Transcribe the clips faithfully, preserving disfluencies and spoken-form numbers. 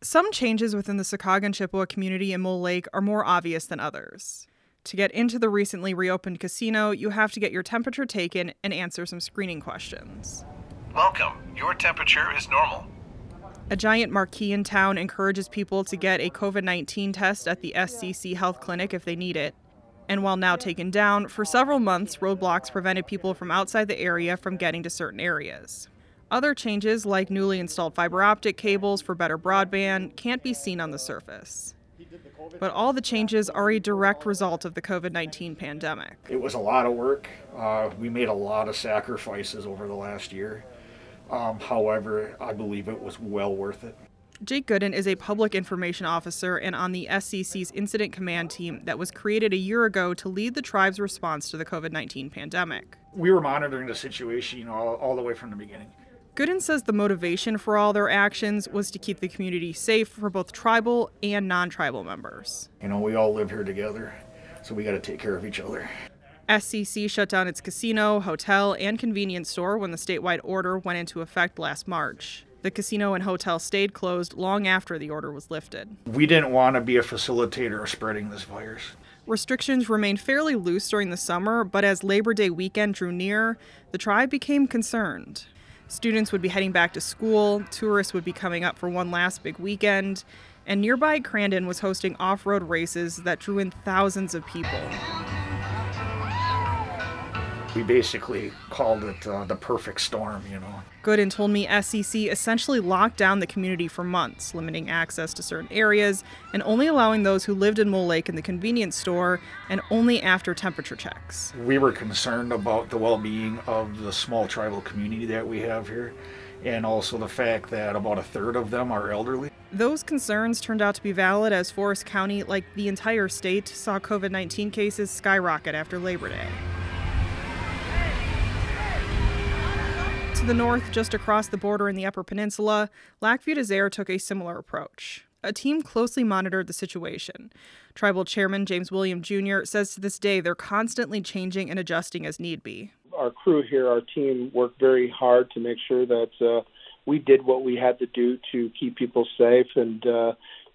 Some changes within the Sakaga Chippewa community in Mole Lake are more obvious than others. To get into the recently reopened casino, you have to get your temperature taken and answer some screening questions. Welcome. Your temperature is normal. A giant marquee in town encourages people to get a covid nineteen test at the S C C Health Clinic if they need it. And while now taken down, for several months, roadblocks prevented people from outside the area from getting to certain areas. Other changes, like newly installed fiber optic cables for better broadband, can't be seen on the surface. But all the changes are a direct result of the covid nineteen pandemic. It was a lot of work. Uh, we made a lot of sacrifices over the last year. Um, however, I believe it was well worth it. Jake Gooden is a public information officer and on the S C C's incident command team that was created a year ago to lead the tribe's response to the covid nineteen pandemic. We were monitoring the situation all, all the way from the beginning. Gooden says the motivation for all their actions was to keep the community safe for both tribal and non-tribal members. You know, we all live here together, so we got to take care of each other. S C C shut down its casino, hotel, and convenience store when the statewide order went into effect last March. The casino and hotel stayed closed long after the order was lifted. We didn't want to be a facilitator of spreading this virus. Restrictions remained fairly loose during the summer, but as Labor Day weekend drew near, the tribe became concerned. Students would be heading back to school, tourists would be coming up for one last big weekend, and nearby Crandon was hosting off-road races that drew in thousands of people. We basically called it uh, the perfect storm, you know. Gooden told me S C C essentially locked down the community for months, limiting access to certain areas and only allowing those who lived in Mole Lake in the convenience store and only after temperature checks. We were concerned about the well-being of the small tribal community that we have here, and also the fact that about a third of them are elderly. Those concerns turned out to be valid as Forest County, like the entire state, saw covid nineteen cases skyrocket after Labor Day. To the north, just across the border in the Upper Peninsula, Lac Vieux des Iles took a similar approach. A team closely monitored the situation. Tribal Chairman James William Junior says to this day they're constantly changing and adjusting as need be. Our crew here, our team, worked very hard to make sure that uh, we did what we had to do to keep people safe and uh,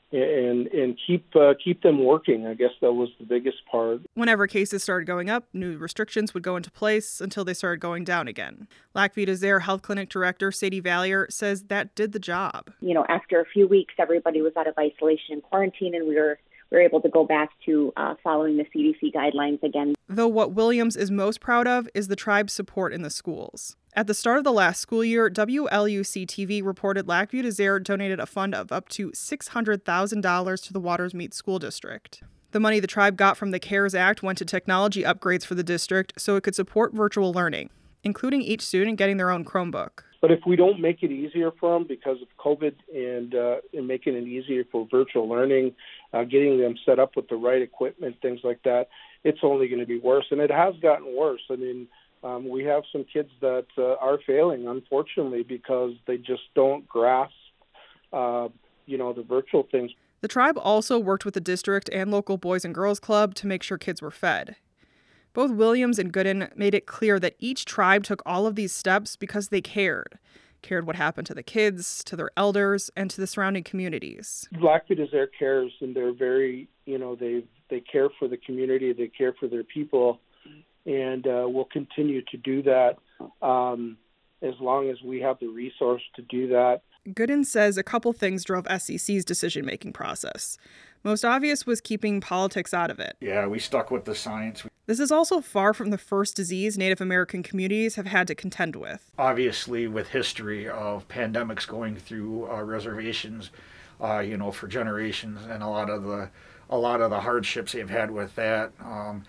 and and keep uh, keep them working. I guess that was the biggest part. Whenever cases started going up, new restrictions would go into place until they started going down again. Lac Vieux des Iles Health Clinic Director Sadie Valier says that did the job. You know, after a few weeks, everybody was out of isolation and quarantine, and we were we were able to go back to uh, following the C D C guidelines again. Though what Williams is most proud of is the tribe's support in the schools. At the start of the last school year, W L U C T V reported Lac Vieux des Iles donated a fund of up to six hundred thousand dollars to the Waters Meet School District. The money the tribe got from the CARES Act went to technology upgrades for the district so it could support virtual learning, including each student getting their own Chromebook. But if we don't make it easier for them because of COVID and, uh, and making it easier for virtual learning, uh, getting them set up with the right equipment, things like that, it's only going to be worse. And it has gotten worse. I mean, Um, we have some kids that uh, are failing, unfortunately, because they just don't grasp, uh, you know, the virtual things. The tribe also worked with the district and local Boys and Girls Club to make sure kids were fed. Both Williams and Gooden made it clear that each tribe took all of these steps because they cared. Cared what happened to the kids, to their elders, and to the surrounding communities. Lac Vieux des Iles cares, and they're very, you know, they they care for the community, they care for their people. And uh, we'll continue to do that um, as long as we have the resource to do that. Gooden says a couple things drove S C C's decision-making process. Most obvious was keeping politics out of it. Yeah, we stuck with the science. This is also far from the first disease Native American communities have had to contend with. Obviously, with history of pandemics going through uh, reservations, uh, you know, for generations, and a lot of the a lot of the hardships they've had with that. Um,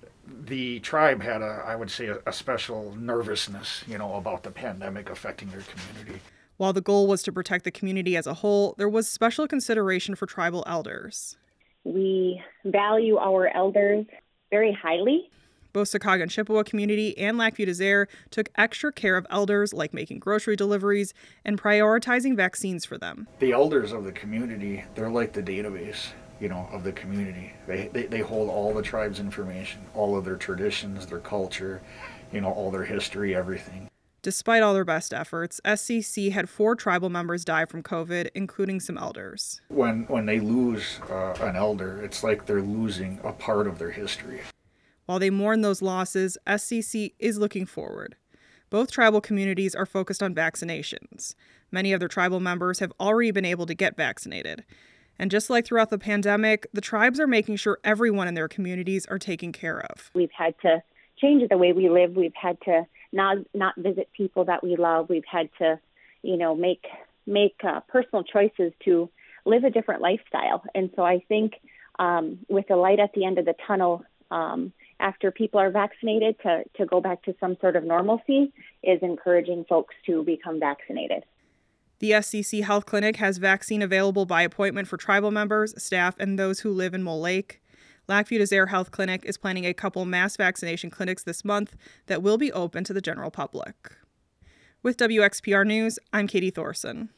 The tribe had a, I would say, a, a special nervousness, you know, about the pandemic affecting their community. While the goal was to protect the community as a whole, there was special consideration for tribal elders. We value our elders very highly. Both Sakaga and Chippewa community and Lac Vieux des Iles took extra care of elders, like making grocery deliveries and prioritizing vaccines for them. The elders of the community, they're like the database, you know, of the community. They, they they hold all the tribe's information, all of their traditions, their culture, you know, all their history, everything. Despite all their best efforts, S C C had four tribal members die from COVID, including some elders. When when they lose uh, an elder, it's like they're losing a part of their history. While they mourn those losses, S C C is looking forward. Both tribal communities are focused on vaccinations. Many of their tribal members have already been able to get vaccinated. And just like throughout the pandemic, the tribes are making sure everyone in their communities are taken care of. We've had to change the way we live. We've had to not not visit people that we love. We've had to, you know, make make uh, personal choices to live a different lifestyle. And so I think um, with the light at the end of the tunnel, um, after people are vaccinated, to, to go back to some sort of normalcy is encouraging folks to become vaccinated. The S C C Health Clinic has vaccine available by appointment for tribal members, staff, and those who live in Mole Lake. Lac-Vieux Des Aires Health Clinic is planning a couple mass vaccination clinics this month that will be open to the general public. With W X P R News, I'm Katie Thorson.